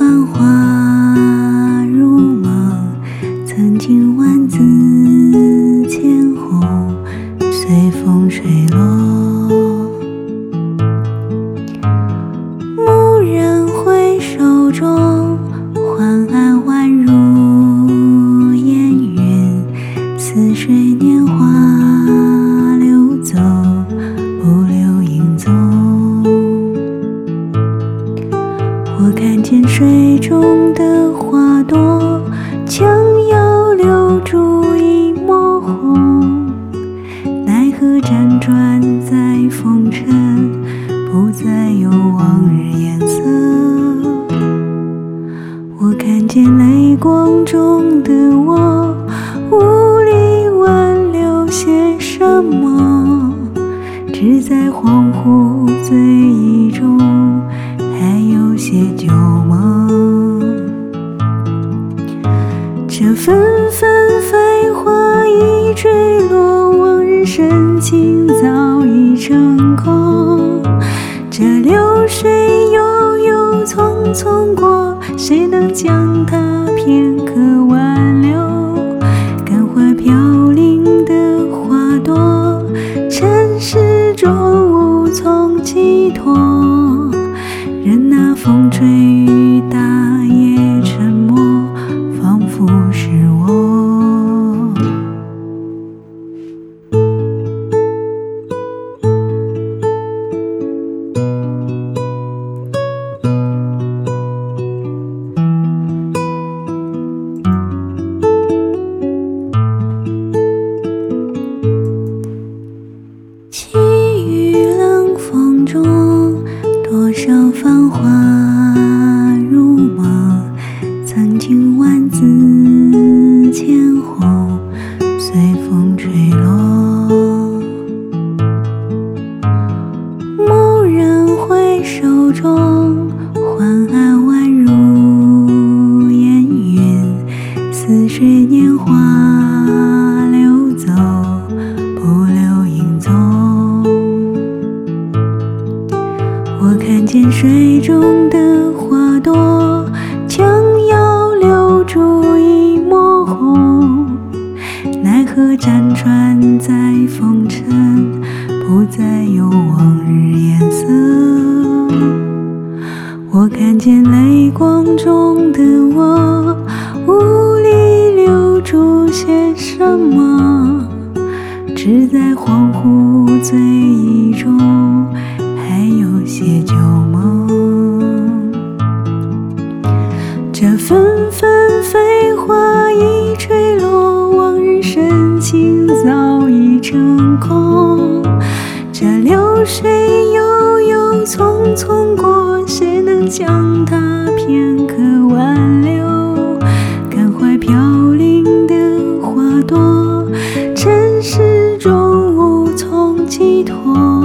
繁华如梦，曾经万紫千红，随风吹落。蓦然回首中，缓安宛如烟云，似水年华流走，不留影踪。我看见水中的花朵，将要留住一抹红，奈何辗转在风尘，不再有往日颜色。我看见泪光中的我，无力挽留些什么，只在恍惚醉意中，还有些旧梦。这纷纷飞花已坠落，往日深情早已成空。这流水悠悠匆匆过，谁能将它片刻挽留？感怀飘零的花朵，尘世中无从寄托，任那风吹雨打也沉默，仿佛是我。凄雨冷风中，多少繁华如梦，曾经万紫千红，随风吹落。蓦然回首中，缓安宛如烟云，似水年华流走，不留影踪。我看见水中的花朵，将要留住一抹红，奈何辗转在风尘，不再有往日颜色。我看见泪光中的我，无力留住些什么，只在恍惚醉意中，还有些旧梦。这纷纷飞花已坠落，往日深情早已成空。这流水悠悠匆匆过，谁能将它片刻挽留？感怀飘零的花朵，尘世中无从寄托。